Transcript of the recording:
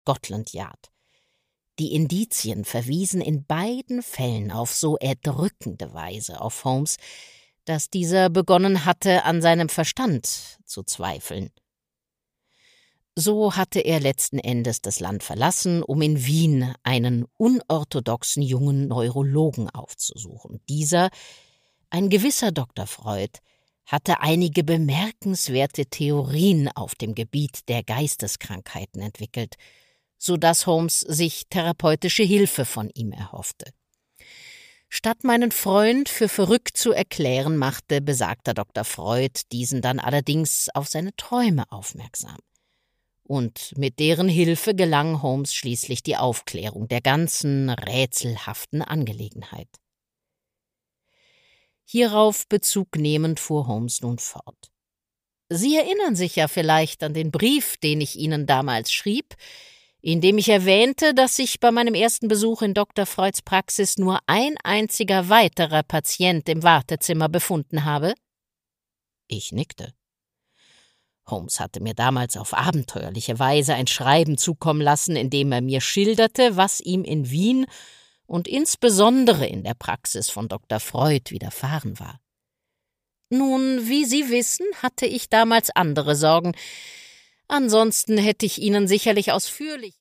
Scotland Yard. Die Indizien verwiesen in beiden Fällen auf so erdrückende Weise auf Holmes, dass dieser begonnen hatte, an seinem Verstand zu zweifeln. So hatte er letzten Endes das Land verlassen, um in Wien einen unorthodoxen jungen Neurologen aufzusuchen. Dieser, ein gewisser Dr. Freud, hatte einige bemerkenswerte Theorien auf dem Gebiet der Geisteskrankheiten entwickelt, so dass Holmes sich therapeutische Hilfe von ihm erhoffte. Statt meinen Freund für verrückt zu erklären, machte besagter Dr. Freud diesen dann allerdings auf seine Träume aufmerksam. Und mit deren Hilfe gelang Holmes schließlich die Aufklärung der ganzen rätselhaften Angelegenheit. Hierauf Bezug nehmend fuhr Holmes nun fort. »Sie erinnern sich ja vielleicht an den Brief, den ich Ihnen damals schrieb, in dem ich erwähnte, dass sich bei meinem ersten Besuch in Dr. Freuds Praxis nur ein einziger weiterer Patient im Wartezimmer befunden habe?« Ich nickte. Holmes hatte mir damals auf abenteuerliche Weise ein Schreiben zukommen lassen, in dem er mir schilderte, was ihm in Wien und insbesondere in der Praxis von Dr. Freud widerfahren war. Nun, wie Sie wissen, hatte ich damals andere Sorgen. Ansonsten hätte ich Ihnen sicherlich ausführlich